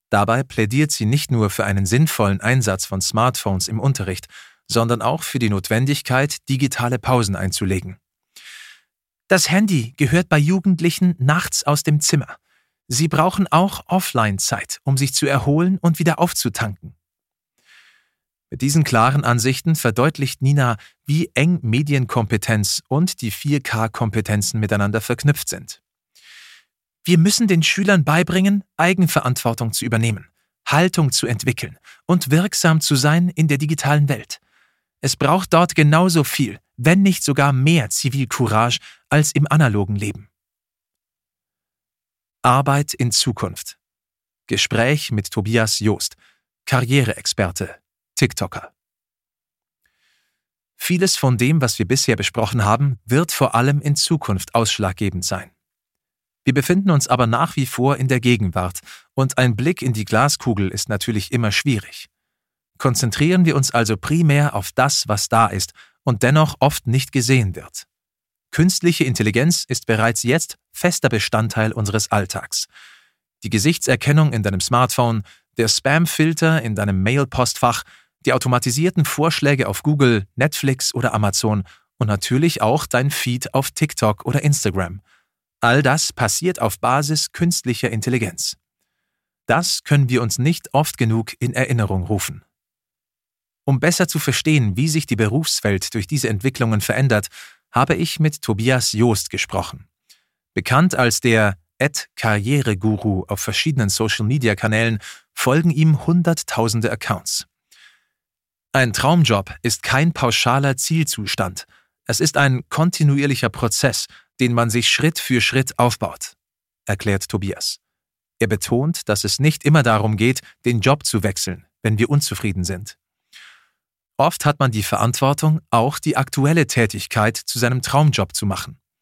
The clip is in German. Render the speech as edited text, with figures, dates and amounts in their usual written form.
Dabei plädiert sie nicht nur für einen sinnvollen Einsatz von Smartphones im Unterricht, sondern auch für die Notwendigkeit, digitale Pausen einzulegen. Das Handy gehört bei Jugendlichen nachts aus dem Zimmer. Sie brauchen auch Offline-Zeit, um sich zu erholen und wieder aufzutanken. Mit diesen klaren Ansichten verdeutlicht Nina, wie eng Medienkompetenz und die 4K-Kompetenzen miteinander verknüpft sind. Wir müssen den Schülern beibringen, Eigenverantwortung zu übernehmen, Haltung zu entwickeln und wirksam zu sein in der digitalen Welt. Es braucht dort genauso viel, wenn nicht sogar mehr Zivilcourage als im analogen Leben. Arbeit in Zukunft. Gespräch mit Tobias Joost, Karriereexperte, TikToker. Vieles von dem, was wir bisher besprochen haben, wird vor allem in Zukunft ausschlaggebend sein. Wir befinden uns aber nach wie vor in der Gegenwart und ein Blick in die Glaskugel ist natürlich immer schwierig. Konzentrieren wir uns also primär auf das, was da ist und dennoch oft nicht gesehen wird. Künstliche Intelligenz ist bereits jetzt fester Bestandteil unseres Alltags. Die Gesichtserkennung in deinem Smartphone, der Spam-Filter in deinem Mail-Postfach, die automatisierten Vorschläge auf Google, Netflix oder Amazon und natürlich auch dein Feed auf TikTok oder Instagram. All das passiert auf Basis künstlicher Intelligenz. Das können wir uns nicht oft genug in Erinnerung rufen. Um besser zu verstehen, wie sich die Berufswelt durch diese Entwicklungen verändert, habe ich mit Tobias Joost gesprochen. Bekannt als der @Karriereguru auf verschiedenen Social-Media-Kanälen folgen ihm Hunderttausende Accounts. Ein Traumjob ist kein pauschaler Zielzustand. Es ist ein kontinuierlicher Prozess, den man sich Schritt für Schritt aufbaut, erklärt Tobias. Er betont, dass es nicht immer darum geht, den Job zu wechseln, wenn wir unzufrieden sind. Oft hat man die Verantwortung, auch die aktuelle Tätigkeit zu seinem Traumjob zu machen.